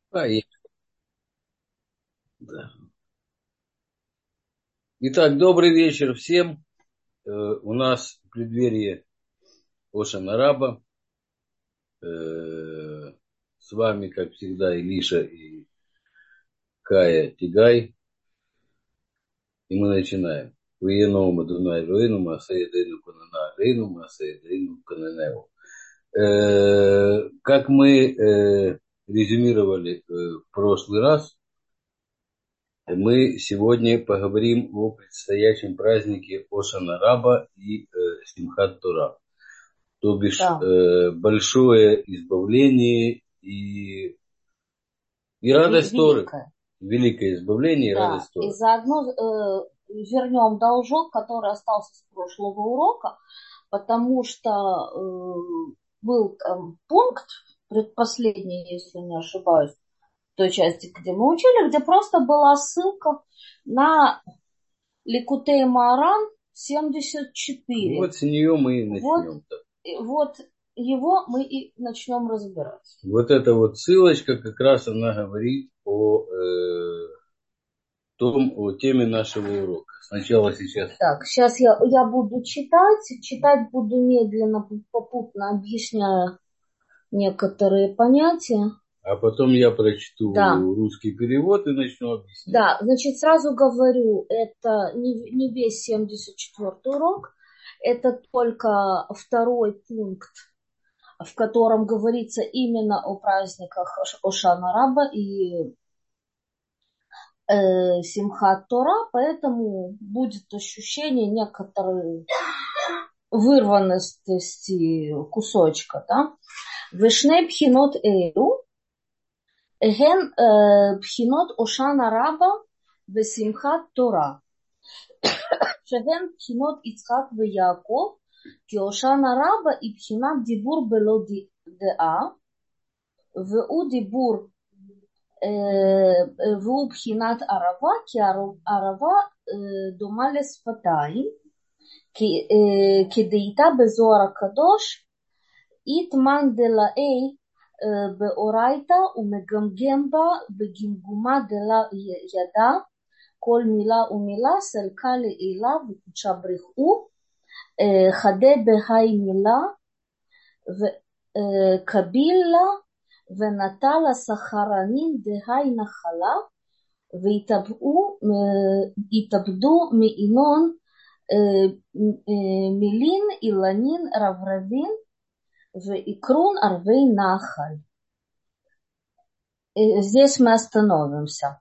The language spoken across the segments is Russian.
И- да. Итак, добрый вечер всем. У нас в преддверии Ошана Раба. С вами, как всегда, Илиша и Кая Тигай. И мы начинаем. Виеноум Адунай Лоину Масаидейну Канана Рейну Масаидейну Кананеу. Как мы резюмировали в прошлый раз, мы сегодня поговорим о предстоящем празднике Ошана Раба и Симхат Тора. То бишь Да, большое избавление и радость Торы. великое. Великое избавление и Да, радость и Торы. заодно вернем должок, который остался с прошлого урока, потому что был там пункт, предпоследний, если не ошибаюсь, в той части, где мы учили, где просто была ссылка на Ликутей Моаран 74. Вот с нее мы и Вот, начнем. вот его мы и начнем разбирать. Вот эта вот ссылочка, как раз она говорит о теме нашего урока. Сначала сейчас, Так, сейчас я буду читать. Читать буду медленно, попутно объясняя некоторые понятия. а потом я прочту Да, русский перевод и начну объяснять. да, значит, сразу говорю, это не весь 74-й урок, это только второй пункт, в котором говорится именно о праздниках Ошана Раба и Симхат Тора, поэтому будет ощущение некоторой вырванности кусочка, да? ושני בחינות אלו הן בחינות אושנה רבה ושמחת תורה, שהן בחינות יצחק ויעקב, כי אושנה רבה היא בחינת דיבור בלא דעה, והוא דיבור והוא בחינת ערבה, כי ערבה דומה לשפתיים, כדאיתה בזוהר הקדוש, איתמן דלאי באורייתא ומגמגם בה בגמגומה דלה ידע, כל מילה ומילה סלקה לעילה וקודשה בריחו, חדה בהי מילה וקבילה ונטה לסחרנים דהי נחלה, והתאבדו מעינון מילין אילנין רברבין ויקרун арвей нахаль. Здесь мы остановимся.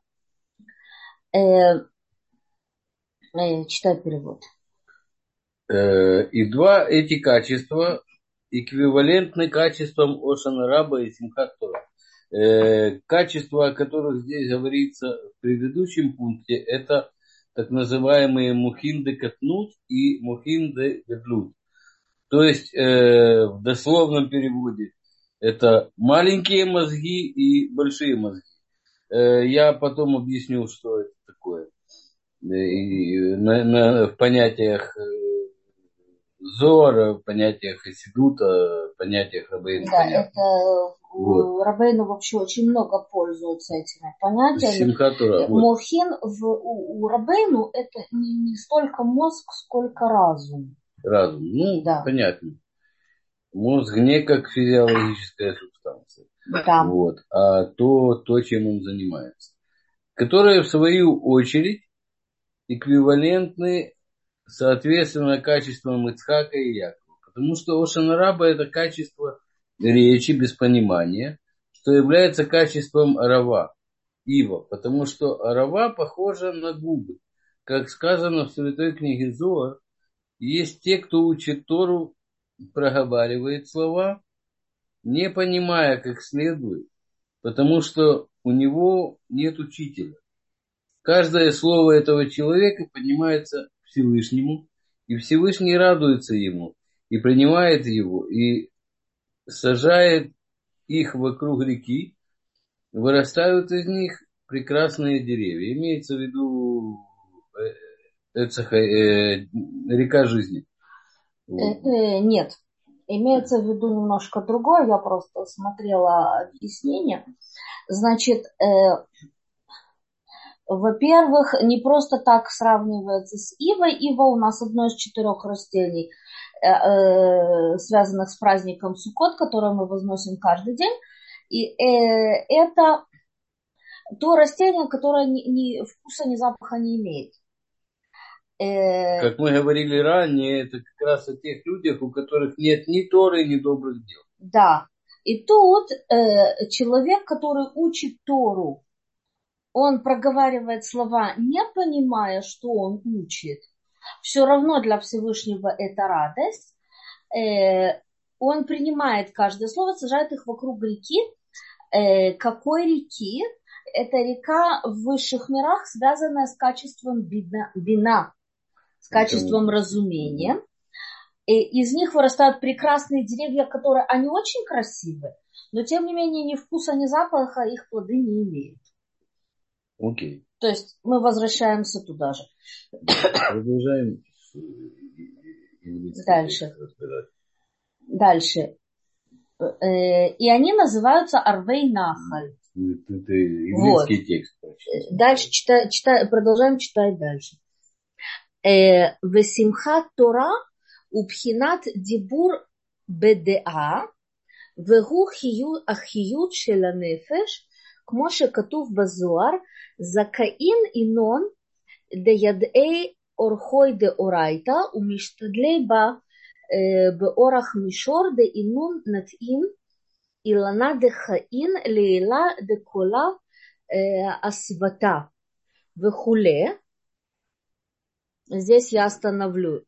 Читай перевод. И два эти качества эквивалентны качествам Ошана Раба и Симхат Тора. Качества, о которых здесь говорится в предыдущем пункте, это так называемые мухин де катнут и мухин де гадлут. То есть в дословном переводе это маленькие мозги и большие мозги. Я потом объясню, что это такое. И в понятиях Зора, в понятиях Хасидута, в понятиях Рабейну. Да, Понятно. это Вот. Рабейну вообще очень много пользуются этими понятиями. Симхат Тора. Вот. Мохин у Рабейну это не столько мозг, сколько разум. Разум. Ну, Да. понятно. Мозг не как физиологическая субстанция. Да. Вот, а то, чем он занимается. Которые, в свою очередь, эквивалентны, соответственно, качествам Ицхака и Якова. Потому что Ошана Раба это качество речи без понимания, что является качеством Арава, Ива. Потому что Арава похожа на губы. Как сказано в Святой книге Зоар, есть те, кто учит Тору, проговаривает слова, не понимая как следует, потому что у него нет учителя. Каждое слово этого человека поднимается Всевышнему, и Всевышний радуется ему, и принимает его, и сажает их вокруг реки, вырастают из них прекрасные деревья. Имеется в виду река жизни. Нет, имеется в виду немножко другое, я просто смотрела объяснение. Значит, во-первых, не просто так сравнивается с ивой. Ива у нас одно из 4 растений, связанных с праздником Суккот, которое мы возносим каждый день. И это то растение, которое ни вкуса, ни запаха не имеет. Как мы говорили ранее, это как раз о тех людях, у которых нет ни Торы, ни добрых дел. Да. И тут человек, который учит Тору, он проговаривает слова, не понимая, что он учит. Все равно для Всевышнего это радость. Он принимает каждое слово, сажает их вокруг реки. Какой реки? Это река в высших мирах, связанная с качеством бина, с качеством разумения. И из них вырастают прекрасные деревья, которые, они очень красивые, но тем не менее ни вкуса, ни запаха их плоды не имеют. Окей. То есть мы возвращаемся туда же. Продолжаем. Дальше. И они называются Арвей Нахаль. Это еврейский текст. Дальше продолжаем читать дальше. Весимхат Тора убхинат дибур бедеа вегу ахиют шел הנפש כמו שכתוב בזוהר זכאין ינון דידעי אורחוי דאורייתא ומשתדלי בה באורח מישור דאינון נתאים אילנה דחאין לעילה דקולה הסבתה וכולי. Здесь я остановлю.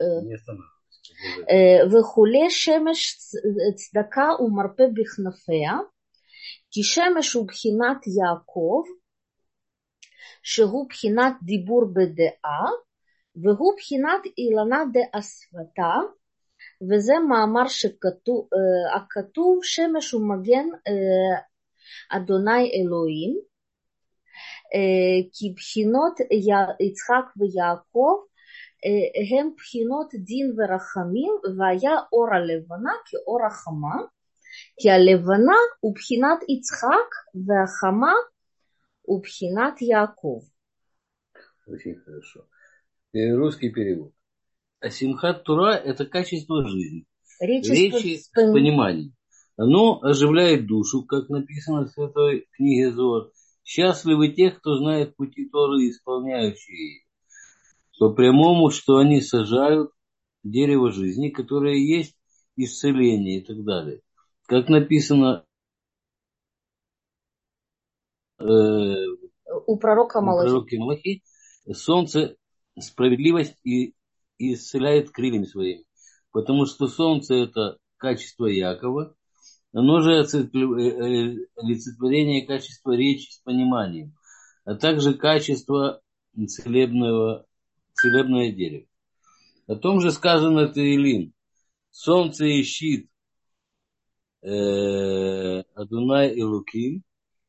וכולי שמש צדקה ומרפא בכנפיה כי שמש הוא בחינת יעקב שהוא בחינת דיבור בדעה והוא בחינת אילנה דאספתה וזה מאמר הכתוב שמש הוא מגן אדוני אלוהים כי בחינות יצחק ויעקב הם בחינות דין ורחמים והיה אור הלבנה כאור החמה כי הלבנה הוא בחינת יצחק והחמה הוא בחינת יעקב. Очень хорошо. Русский перевод. Асимхат Тура – это качество жизни. Речи с пониманием. Оно оживляет душу, как написано в Святой книге Зоар. Счастливы те, кто знает пути Торы и исполняющие ее. По прямому, что они сажают дерево жизни, которое есть исцеление и так далее. Как написано у пророка Малахи, солнце справедливость и исцеляет крыльями своими. Потому что солнце – это качество Якова, оно же олицетворение качества речи с пониманием, а также качество целебное дерево. О том же сказано Таилим. Солнце и щит Адунай и Луким,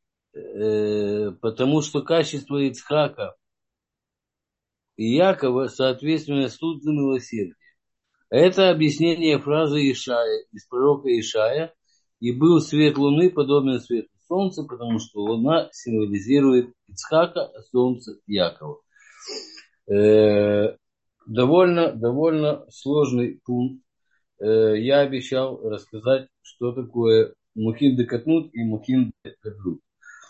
потому что качество Ицхака и Якова соответственно суд за милосердие. Это объяснение фразы Ишая, из пророка Ишая. И был свет луны подобен свету солнца, потому что луна символизирует Ицхака, а солнце Якова. Довольно сложный пункт. Я обещал рассказать, что такое мухин декатнут и мухин декадрут.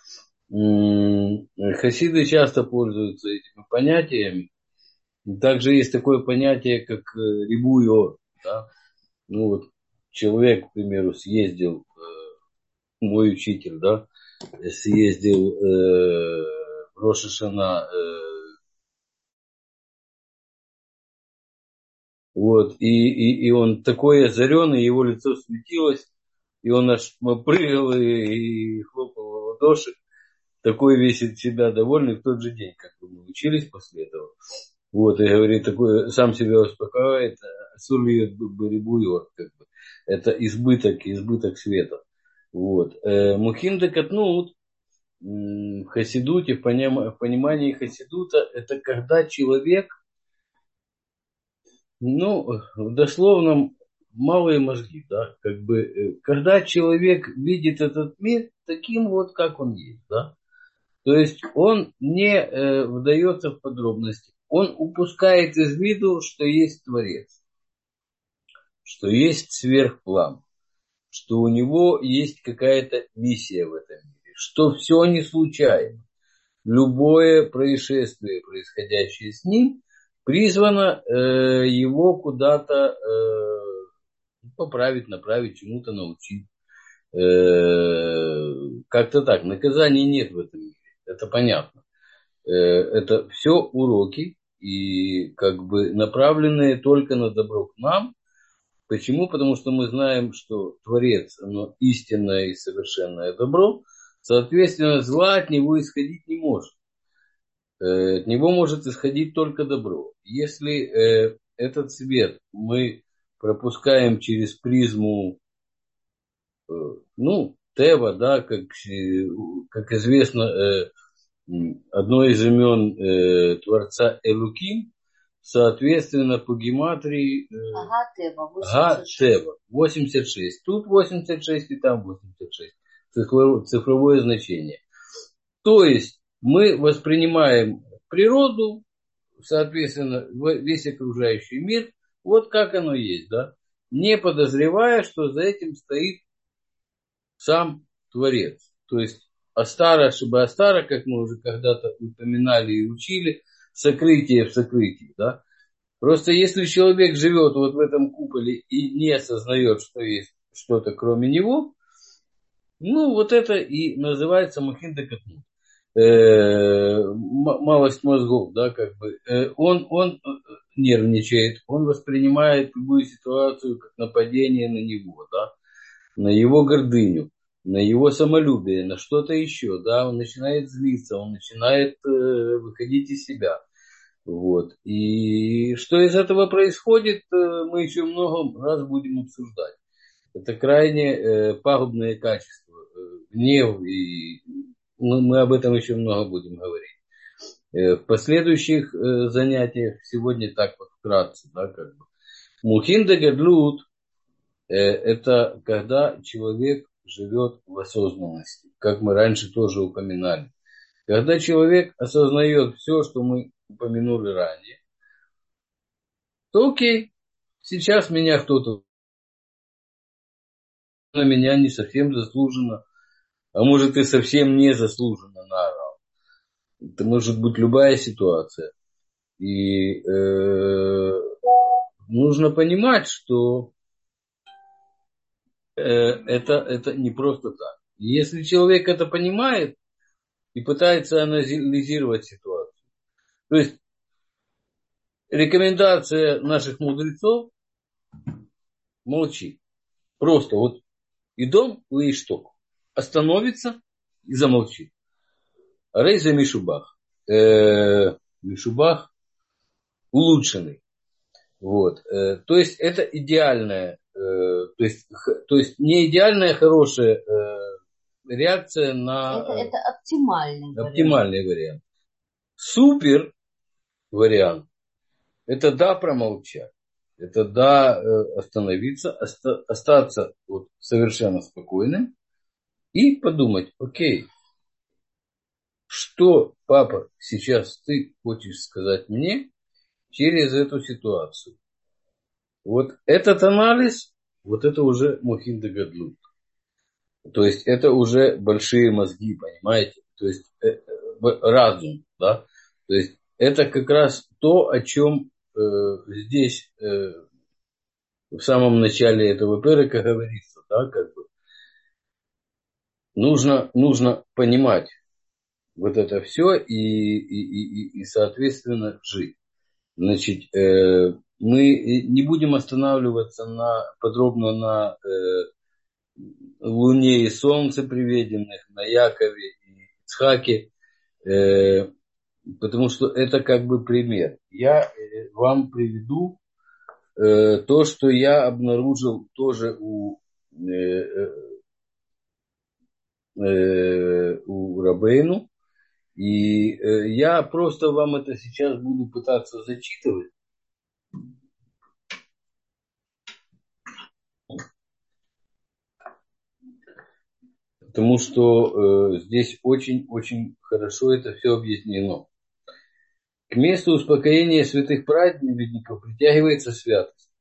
Хасиды часто пользуются этими понятиями. Также есть такое понятие, как рибуйо. Да? Ну вот человек, к примеру, съездил, мой учитель, да, съездил в Рош ха-Шана, вот, и он такой озаренный, его лицо светилось, и он аж прыгал и хлопал в ладоши, такой весь от себя довольный в тот же день, как мы учились после этого. Вот, и говорит, такой, сам себя успокаивает, сурвиет барибуйор, как бы. Это избыток света. Вот. Мухин декатнут в хасидуте, в понимании хасидута, это когда человек, ну, в дословном малые мозги, да, как бы, когда человек видит этот мир таким вот, как он есть, да, то есть он не вдается в подробности, он упускает из виду, что есть Творец, что есть сверхплан, что у него есть какая-то миссия в этом мире, что все не случайно. Любое происшествие, происходящее с ним, призвано его куда-то поправить, направить, чему-то научить. Как-то так. Наказаний нет в этом мире. Это понятно. Это все уроки и как бы направленные только на добро к нам. Почему? Потому что мы знаем, что Творец, оно истинное и совершенное добро, соответственно, зла от него исходить не может. От него может исходить только добро. Если этот свет мы пропускаем через призму, ну, Тева, да, как известно, одно из имен Творца Элуким, соответственно, по гематрии Ага, Тева, 86. Га-Тева, 86. Тут 86 и там 86. Цифровое значение. То есть мы воспринимаем природу, соответственно, весь окружающий мир, вот как оно есть, да, не подозревая, что за этим стоит сам Творец. То есть Астара, чтобы Астара, как мы уже когда-то упоминали и учили, сокрытие в сокрытии, да. Просто если человек живет вот в этом куполе и не осознает, что есть что-то кроме него, ну, вот это и называется Мухинда Катмут. Малость мозгов, да, как бы. Он нервничает, он воспринимает любую ситуацию как нападение на него, да, на его гордыню, на его самолюбие, на что-то еще, да, он начинает злиться, он начинает выходить из себя. Вот. И что из этого происходит, мы еще много раз будем обсуждать. Это крайне пагубные качества, гнев, и мы об этом еще много будем говорить. В последующих занятиях, сегодня так вот вкратце, да, как бы. Мухинда гадлут это когда человек живет в осознанности, как мы раньше тоже упоминали. Когда человек осознает все, что мы упомянули ранее, то окей, сейчас меня кто-то на меня не совсем заслуженно, а может и совсем не заслуженно наорал. Это может быть любая ситуация. И нужно понимать, что это не просто так. Если человек это понимает и пытается анализировать ситуацию, то есть рекомендация наших мудрецов — молчи. Просто вот идом и штук. Остановится и замолчит. Рейза Мишубах. Мишубах улучшенный. Вот. То есть это идеальная, то есть не идеальная хорошая реакция на Это оптимальный оптимальный вариант. Супер вариант — это да, промолчать. Это да, остановиться, остаться вот совершенно спокойным и подумать: окей, что, папа, сейчас ты хочешь сказать мне через эту ситуацию? Вот этот анализ, вот это уже Мухинда Гадлут. То есть это уже большие мозги, понимаете? То есть разум, да? То есть это как раз то, о чем здесь в самом начале этого перека говорится, да, как бы. Нужно понимать вот это все и соответственно, жить. Значит, мы не будем останавливаться подробно на Луне и Солнце приведенных, на Якове и Ицхаке, потому что это как бы пример. Я вам приведу то, что я обнаружил тоже у Рабейну. И я просто вам это сейчас буду пытаться зачитывать. Потому что здесь очень-очень хорошо это все объяснено. К месту успокоения святых праведников притягивается святость.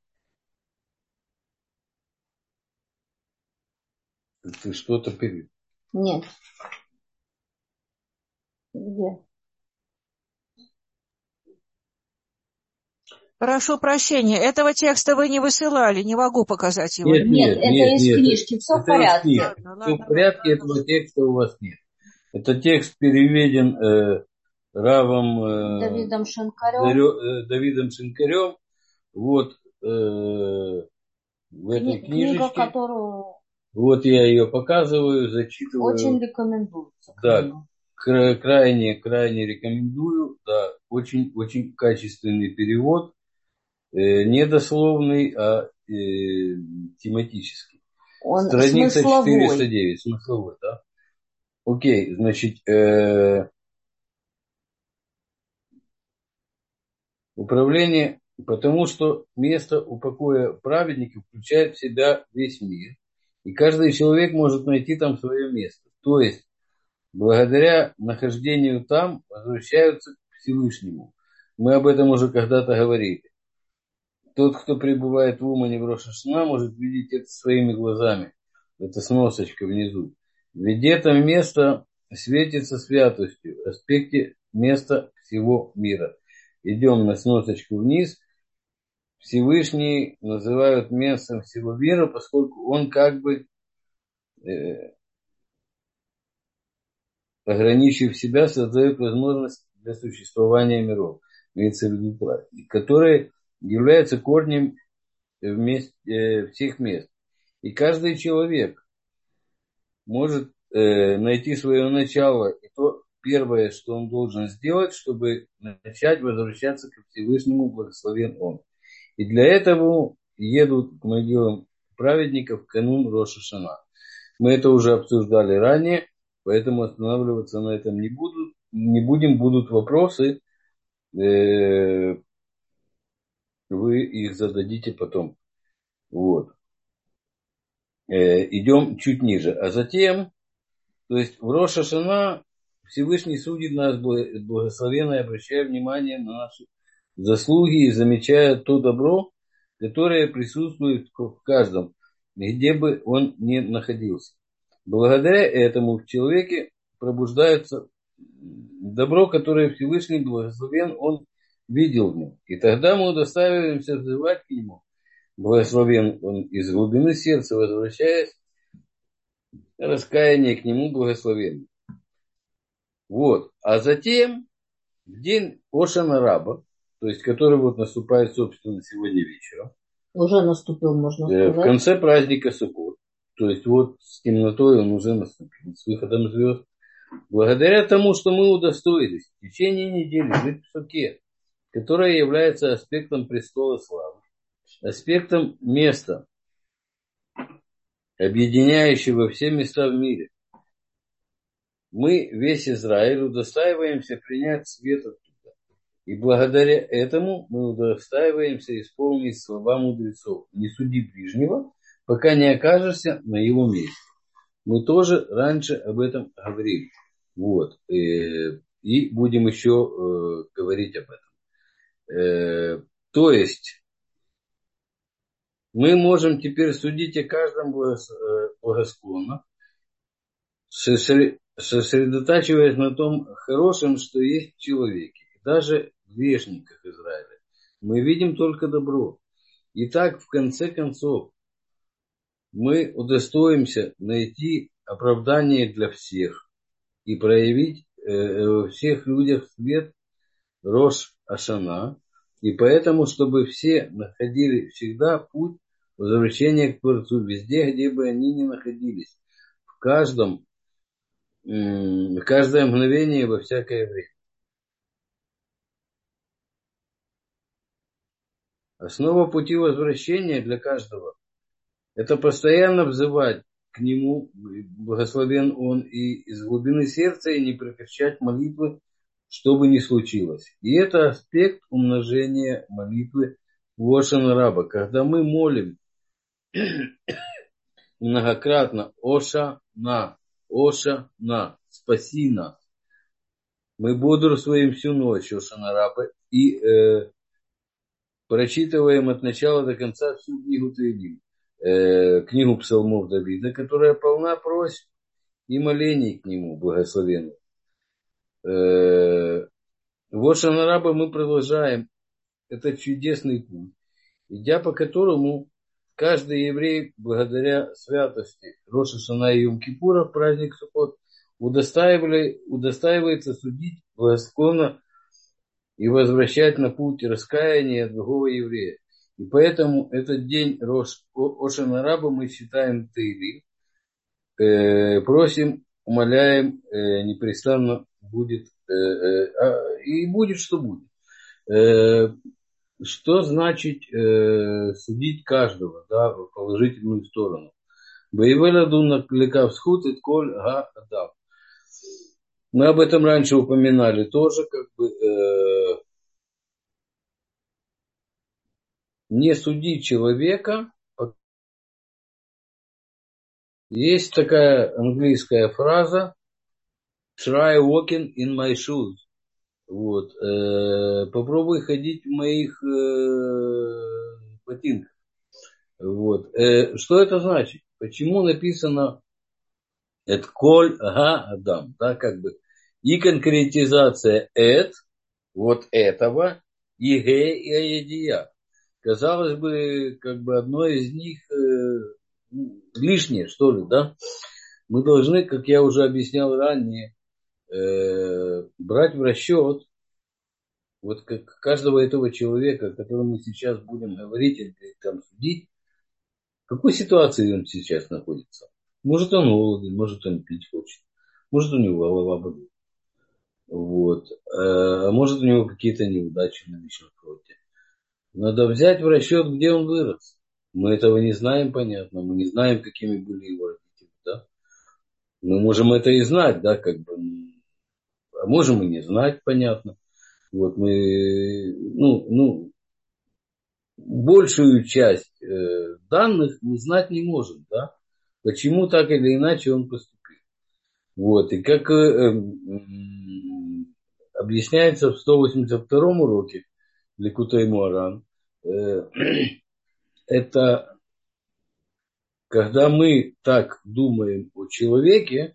Ты что-то перед. Нет. Где? Прошу прощения, этого текста вы не высылали, не могу показать его. Нет, это из книжки, все в Это из порядке. книжки. Ладно, Все в ладно. порядке, этого текста у вас нет. Это текст переведен Равом Давидом Шинкарем. Давидом Шинкарем. Вот в этой Книга, книжечке. которую Вот я ее показываю, зачитываю. очень рекомендуется. Да, крайне рекомендую. Да, очень качественный перевод. Не дословный, а тематический. Он Страница смысловой. 409, смысловой, да? Окей, значит, управление, потому что место упокоя праведников включает в себя весь мир, и каждый человек может найти там свое место. То есть, благодаря нахождению там возвращаются к Всевышнему. Мы об этом уже когда-то говорили. Тот, кто пребывает в Умане в Рош ха-Шана, может видеть это своими глазами. Это сносочка внизу. Ведь это место светится святостью, в аспекте места всего мира. Идем на сносочку вниз. Всевышний называют местом всего мира, поскольку он как бы, ограничив себя, создает возможность для существования миров, имеется в виду, которые являются корнем всех мест. И каждый человек может найти свое начало. И то первое, что он должен сделать, чтобы начать возвращаться к Всевышнему, благословен он. И для этого едут к могилам праведников в канун Рош ха-Шана. Мы это уже обсуждали ранее, поэтому останавливаться на этом не будем. Будут вопросы, вы их зададите потом. Вот. Идем чуть ниже. А затем, то есть в Рош ха-Шана Всевышний судит нас благословенно и обращая внимание на наши заслуги и замечая то добро, которое присутствует в каждом, где бы он ни находился. Благодаря этому в человеке пробуждается добро, которое Всевышний благословен, он видел в нем. И тогда мы удостаиваемся взывать к нему. Благословен он из глубины сердца, возвращаясь, раскаяние к нему благословен. Вот. А затем, в день Ошана Раба, то есть который вот наступает, собственно, сегодня вечером, уже наступил, можно сказать. в конце праздника Суккот, то есть вот с темнотой он уже наступил, с выходом звезд, благодаря тому, что мы удостоились в течение недели жить в Суке, которая является аспектом престола славы, аспектом места, объединяющего все места в мире. Мы, весь Израиль, удостаиваемся принять свет оттуда. И благодаря этому мы удостаиваемся исполнить слова мудрецов. Не суди ближнего, пока не окажешься на его месте. Мы тоже раньше об этом говорили. Вот. И будем еще говорить об этом. То есть, мы можем теперь судить о каждом благосклонно, сосредотачиваясь на том хорошем, что есть в человеке, даже в грешниках Израиля. Мы видим только добро. И так, в конце концов, мы удостоимся найти оправдание для всех и проявить во всех людях свет Рош ха-Шана, и поэтому, чтобы все находили всегда путь возвращения к Творцу, везде, где бы они ни находились, в каждое мгновение во всякое время. Основа пути возвращения для каждого – это постоянно взывать к Нему, благословен Он, и из глубины сердца, и не прекращать молитвы, что бы ни случилось. И это аспект умножения молитвы в Ошана Раба, когда мы молим многократно Ошана, Оша на, спаси нас. Мы бодрствуем всю ночь, Ошана Раба, и прочитываем от начала до конца всю книгу Таилим, книгу псалмов Давида, которая полна просьб и молений к нему, благословенных. В Ошана Раба мы продолжаем этот чудесный путь, идя по которому каждый еврей, благодаря святости Рош ха-Шана и Йом-Кипура, праздник Суккот, удостаивается судить благосклонно и возвращать на путь раскаяния другого еврея. И поэтому этот день Ошана Раба мы считаем Таилим, просим, умоляем, непрестанно будет, и будет, что будет. Что значит судить каждого, да, в положительную сторону? Боевеладу накликав схуд и коль га-адам. Мы об этом раньше упоминали тоже, как бы не судить человека. Есть такая английская фраза try walking in my shoes. Вот. Попробуй ходить в моих ботинках. Вот. Что это значит? Почему написано это коль га-адам, да, как бы и конкретизация вот этого, и ге, и аедия. Казалось бы, как бы одно из них лишнее, что ли, да? Мы должны, как я уже объяснял ранее, брать в расчет вот как каждого этого человека, о котором мы сейчас будем говорить или там судить, в какой ситуации он сейчас находится. Может, он голоден, может, он пить хочет, может, у него голова болит. Вот. А может, у него какие-то неудачи на личном фронте. Надо взять в расчет, где он вырос. Мы этого не знаем, понятно. Мы не знаем, какими были его родители. Да? Мы можем это и знать, да, как бы. А можем и не знать, понятно. Вот мы, большую часть данных мы знать не можем, да. Почему так или иначе он поступил. Вот, и как объясняется в 182-м уроке Ликутей Муаран, это когда мы так думаем о человеке,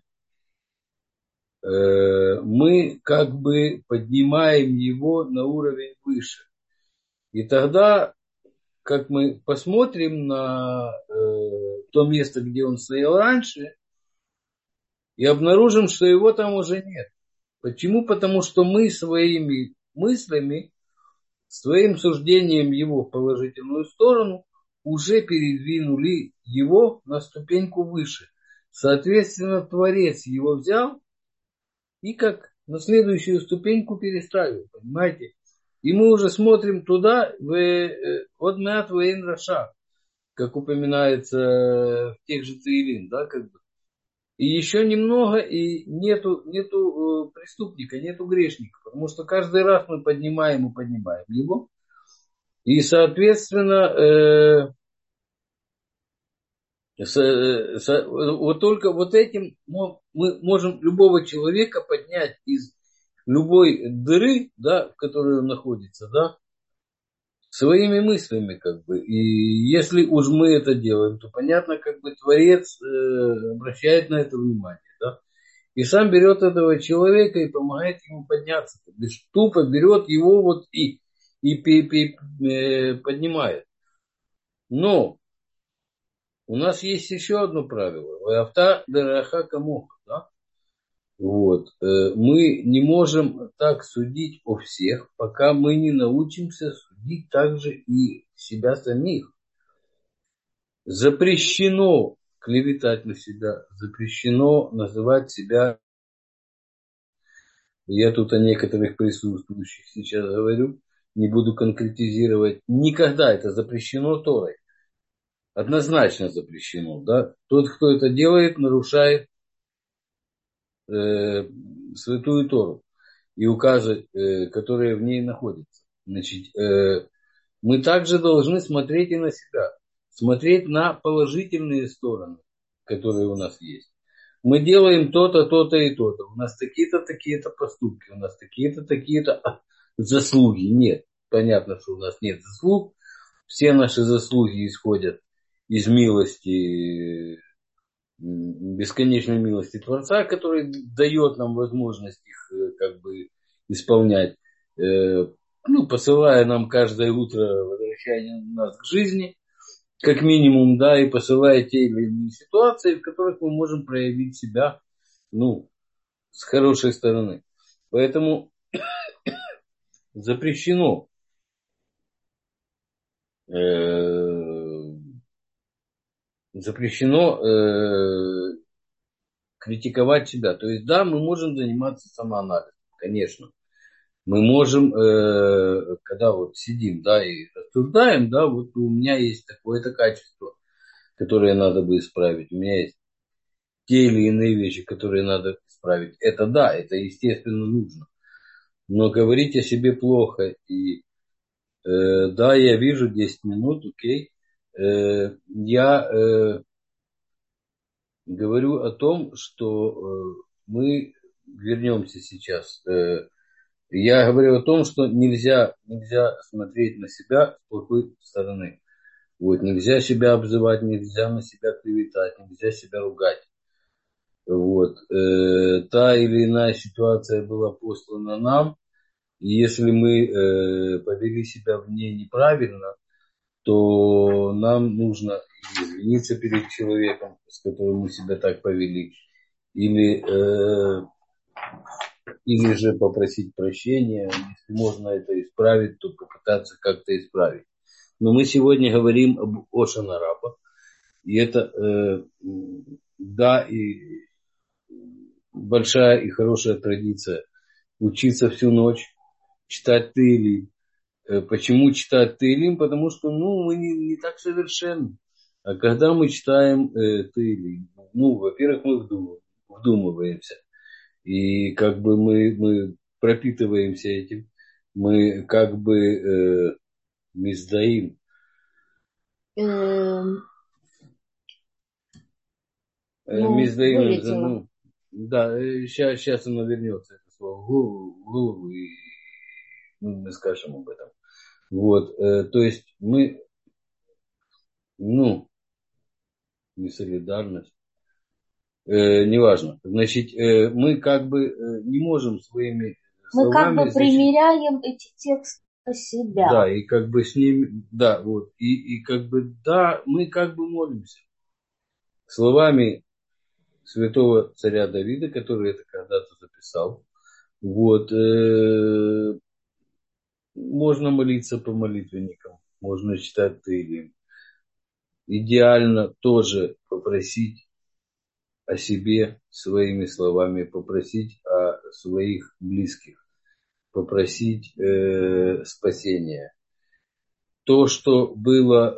мы как бы поднимаем его на уровень выше. И тогда, как мы посмотрим на то место, где он стоял раньше, и обнаружим, что его там уже нет. Почему? Потому что мы своими мыслями, своим суждением его в положительную сторону уже передвинули его на ступеньку выше. Соответственно, Творец его взял и как на следующую ступеньку переставил, понимаете? И мы уже смотрим туда, от мят вейн раша, как упоминается в тех же Таилим, да, как бы. И еще немного, и нету преступника, нету грешника, потому что каждый раз мы поднимаем его, и, соответственно, вот только вот этим мы можем любого человека поднять из любой дыры, да, в которой он находится, да, своими мыслями, как бы. И если уж мы это делаем, то понятно, как бы Творец обращает на это внимание, да. И сам берет этого человека и помогает ему подняться. То есть тупо берет его вот и поднимает. Но у нас есть еще одно правило. Ваавта лераха камоха, да? Вот. Мы не можем так судить о всех, пока мы не научимся судить также и себя самих. Запрещено клеветать на себя, запрещено называть себя. Я тут о некоторых присутствующих сейчас говорю, не буду конкретизировать. Никогда это запрещено Торой. Однозначно запрещено. Да? Тот, кто это делает, нарушает Святую Тору и указы, которые в ней находятся. Значит, мы также должны смотреть и на себя, смотреть на положительные стороны, которые у нас есть. мы делаем то-то, то-то и то-то. У нас такие-то, такие-то поступки, у нас такие-то, такие-то заслуги. Нет, понятно, что у нас нет заслуг. Все наши заслуги исходят из милости, бесконечной милости Творца, который дает нам возможность их как бы исполнять, посылая нам каждое утро, возвращая нас к жизни, как минимум, да, и посылая те или иные ситуации, в которых мы можем проявить себя, с хорошей стороны. Поэтому запрещено запрещено критиковать себя. То есть, да, мы можем заниматься самоанализом, конечно. Мы можем, когда вот сидим, да, и рассуждаем, да, вот у меня есть такое-то качество, которое надо бы исправить. У меня есть те или иные вещи, которые надо исправить. Это да, это естественно нужно. Но говорить о себе плохо и да, я вижу 10 минут, окей. Я говорю о том, что мы вернемся сейчас. Я говорю о том, что нельзя смотреть на себя с плохой стороны. Вот, нельзя себя обзывать, нельзя на себя клеветать, нельзя себя ругать. Вот, та или иная ситуация была послана нам, и если мы повели себя в ней неправильно, то нам нужно извиниться перед человеком, с которым мы себя так повели, или же попросить прощения. Если можно это исправить, то попытаться как-то исправить. Но мы сегодня говорим об Ошана Раба. И это, да, и большая и хорошая традиция учиться всю ночь, читать Теилим. Почему читать Теилим? Потому что мы не так совершенны. А когда мы читаем Теилим, во-первых, мы вдумываемся. И как бы мы пропитываемся этим. Мы как бы миздаим. Миздаим, да, сейчас оно вернется, это слово, в голову, и мы скажем об этом. Вот, то есть мы, несолидарность, неважно. Значит, мы как бы не можем своими словами... Мы как бы примеряем эти тексты на себя. Да, и как бы с ними, да, вот, и как бы, да, мы как бы молимся словами святого царя Давида, который это когда-то записал. Вот, можно молиться по молитвенникам, можно читать Теилим. Идеально тоже попросить о себе своими словами, попросить о своих близких, попросить спасения. То, что было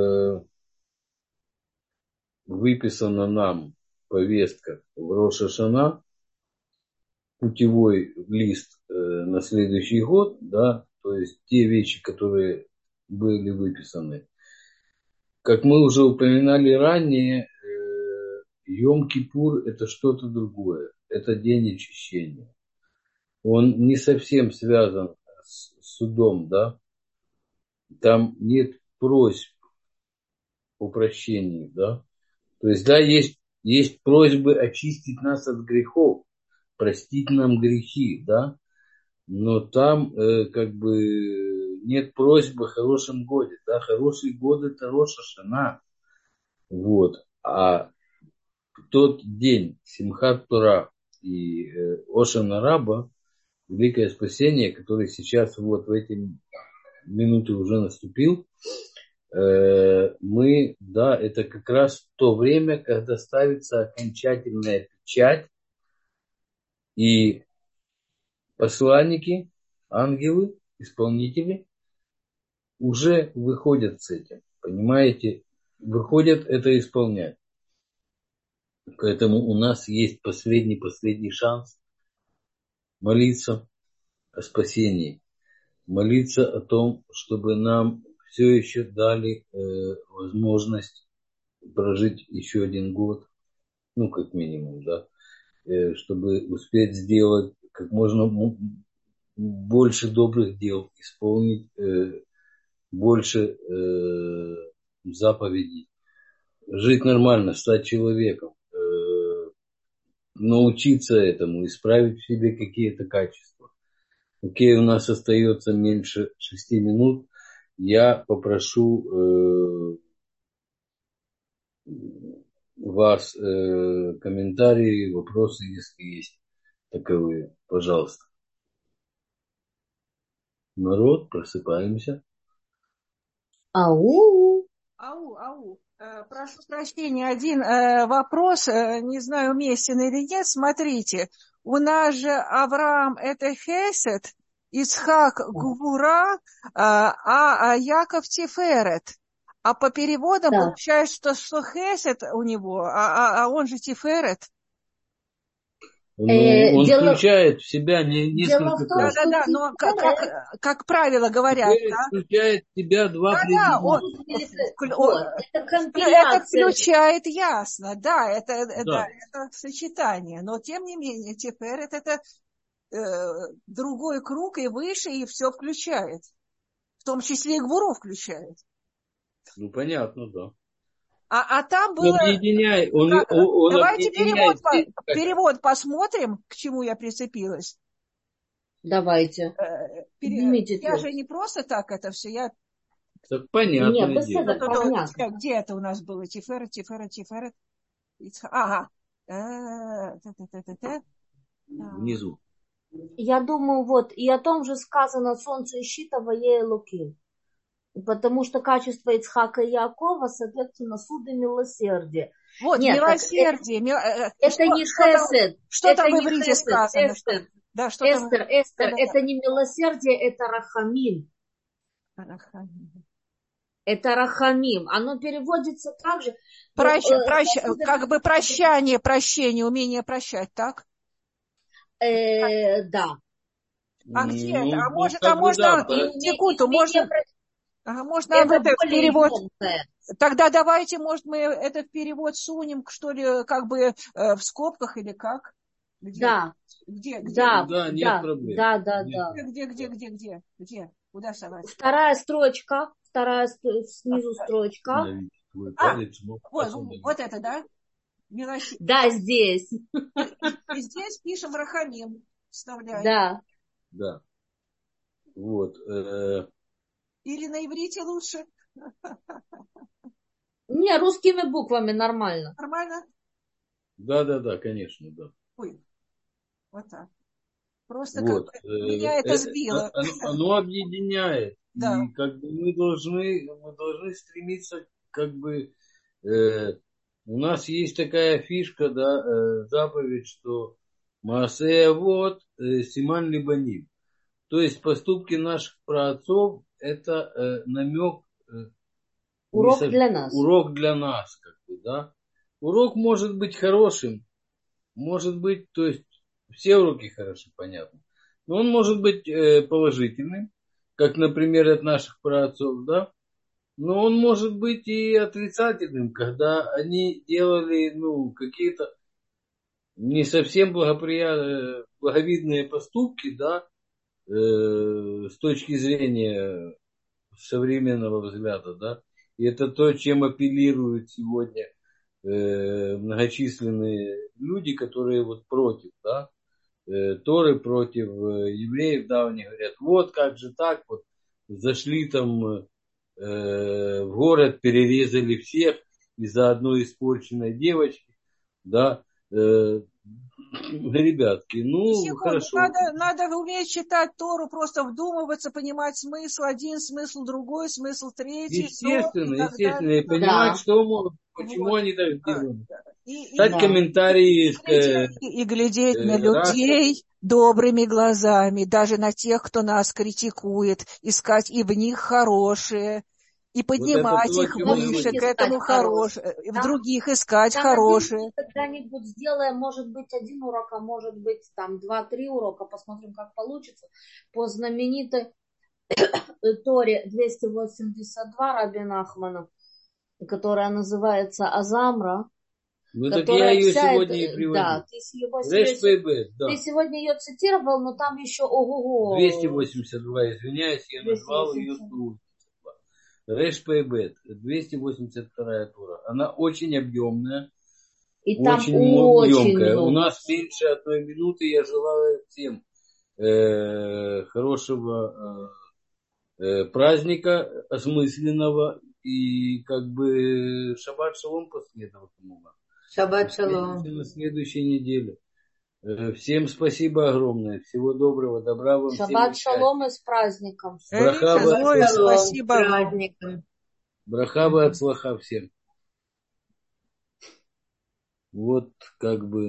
выписано нам в повестках в Рош ха-Шана, путевой лист на следующий год, да, то есть те вещи, которые были выписаны. Как мы уже упоминали ранее, Йом-Кипур это что-то другое. Это день очищения. Он не совсем связан с судом, да. Там нет просьб о прощении, да. То есть, да, есть просьбы очистить нас от грехов, простить нам грехи, да. Но там как бы нет просьбы о хорошем годе, да. Хороший год это Рош ха-Шана. Вот. А тот день Симхат Тора и Ошана Раба, великое спасение, которое сейчас вот в эти минуты уже наступил, это как раз то время, когда ставится окончательная печать, и посланники, ангелы, исполнители уже выходят с этим, понимаете, выходят это исполнять. Поэтому у нас есть последний шанс молиться о спасении, молиться о том, чтобы нам все еще дали возможность прожить еще один год, ну, как минимум, да, чтобы успеть сделать как можно больше добрых дел, исполнить больше заповедей, жить нормально, стать человеком, научиться этому, исправить в себе какие-то качества. Окей, у нас остается меньше 6 минут. Я попрошу вас комментарии, вопросы, если есть таковые. Пожалуйста. Народ, просыпаемся. Ау. Ау. Прошу прощения, один вопрос, не знаю, уместен или нет. Смотрите, у нас же Авраам – это Хесед, Ицхак – Гвура, а Яков – Тиферет. А по переводам Да. получается, что Хесед у него, а он же Тиферет. Ну, он Дело включает в себя в несколько том, что Да, но Тиферет, как правило говорят, Теперь да? включает в себя два Да, предмета. вот, это это компиляция. включает ясно, да, Да. это сочетание, но тем не менее, теперь это другой круг и выше, и все включает, в том числе и Гвуру включает. Ну, понятно, да. А там Он было, объединяет, он давайте объединяет все эти перевод посмотрим, к чему я прицепилась. Давайте. Поднимите Я текст. же не просто так это все, я Так Не, понятное дело. беседа, понятно. где это у нас было? Тиферет. Ага. Внизу. Я думаю, вот, и о том же сказано солнце и щита воей Луким. Потому что качество Ицхака и Якова, соответственно, суд и милосердие. Вот, Нет, милосердие. это не хесед. Что там Это в не иврите хесед. сказано? Эстер. Да, что там? Эстер. Да. Это не милосердие, это рахамим. Это рахамим. Оно переводится так же. Как бы прощение, умение прощать, так? Да. А где это? Ну, Можно, да. секунду, можно нам Это это в более перевод. емкое. Тогда давайте, может, мы это в перевод сунем, что ли, как бы в скобках или как? Где? Да. Где? Да, нет проблем. Да. Где? Куда совать? Вторая строчка, снизу строчка. Вот это, да? Милосердие. Да, здесь. И здесь пишем Рахамим. Вставляем. Да. Вот. Или на иврите лучше? Не, русскими буквами нормально. Нормально? Да, конечно, да. Ой, вот так. Просто Вот. как бы меня это сбило. Оно объединяет. Да. И как бы мы должны стремиться, как бы, у нас есть такая фишка, да, заповедь, что Маасея вот Симан Либаним. То есть поступки наших праотцов это намек, Урок для нас. урок для нас, как бы, да. Урок может быть хорошим, может быть, то есть все уроки хороши, понятно. Но он может быть положительным, как, например, от наших праотцов, да. Но он может быть и отрицательным, когда они делали, ну, какие-то не совсем благовидные поступки, да, с точки зрения современного взгляда, да. И это то, чем апеллируют сегодня многочисленные люди, которые вот против, да, Торы, против евреев, да, они говорят, вот как же так, вот зашли там в город, перерезали всех из-за одной испорченной девочки, да, ребятки, ну, Секунду, хорошо. надо уметь читать Тору, просто вдумываться, понимать смысл один, смысл другой, смысл третий. Естественно, и понимать, что, почему они так сделали. Дать комментарии. И глядеть на людей добрыми глазами, даже на тех, кто нас критикует, искать и в них хорошее, и поднимать их выше к этому хорошее, в других искать хорошее. Когда-нибудь сделаем, может быть, 1 урок, а может быть, там 2-3 урока, посмотрим, как получится, по знаменитой Торе 282 Раби Нахмана, которая называется Азамра. Ну так я ее сегодня и приводил. Да, ты сегодня ее цитировал, но там еще ого-го. 282, извиняюсь, я назвал ее Туру. Реш Пейбет, 282 тура. Она очень объемная, и очень емкая. У нас меньше одной минуты. Я желаю всем хорошего праздника, осмысленного, и как бы шаббат шалом после этого. Шаббат шалом. На следующей неделе. Всем спасибо огромное. Всего доброго, добра вам. Шаббат шалом и с праздником. Спасибо. Праздником. Браха ва ацлаха всем. Вот как бы.